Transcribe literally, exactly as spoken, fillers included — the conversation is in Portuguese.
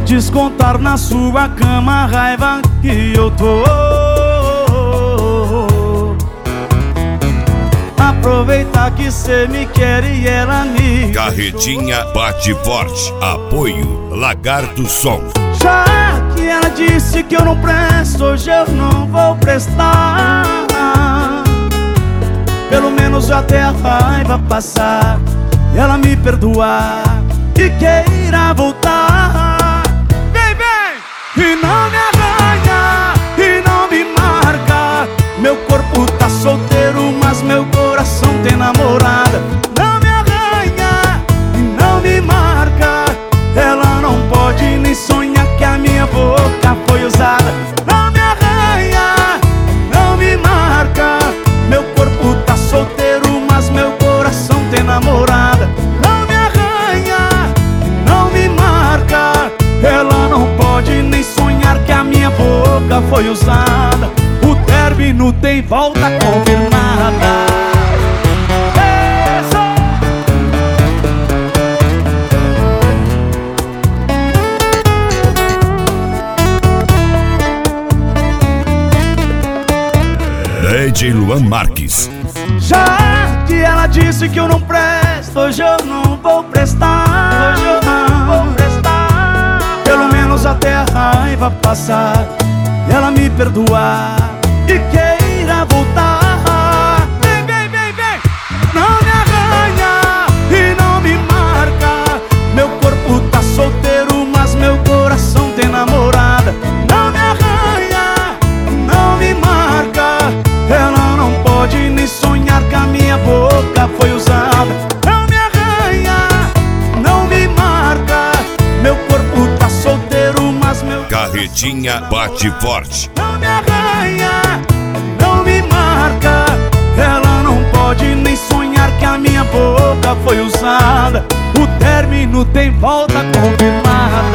descontar na sua cama a raiva que eu tô. Aproveitar que cê me quer e ela me... Carretinha bate forte. Apoio Lagarto Som. Já que ela disse que eu não presto, hoje eu não vou prestar. Pelo menos até a raiva passar, ela me perdoar e queira voltar. Vem, vem! E não me arranha, e não me marca. Meu corpo tá solteiro, mas meu coração tem namorada. Não me arranha, e não me marca. Ela não pode nem sonhar que a minha boca foi usada. Não me arranha, não me marca. Meu corpo tá solteiro, mas meu coração tem namorada. Não me arranha, não me marca. Ela não pode nem sonhar que a minha boca foi usada. O término tem volta confirmada. D J Luan Marques. Já que ela disse que eu não presto, hoje eu não vou prestar. Hoje eu não vou prestar. Pelo menos até a raiva passar e ela me perdoar e queira voltar. Vem, vem, vem, vem! Não me arranha e não me marca. Meu corpo tá solteiro, mas meu coração tem namorada. Não me arranha, não me marca. Ela não pode nem sonhar que a minha boca foi usada. Não me arranha, não me marca. Meu corpo tá solteiro, mas meu... Carretinha bate forte. Não me arranha, não me marca. Ela não pode nem sonhar que a minha boca foi usada. O término tem volta confirmada.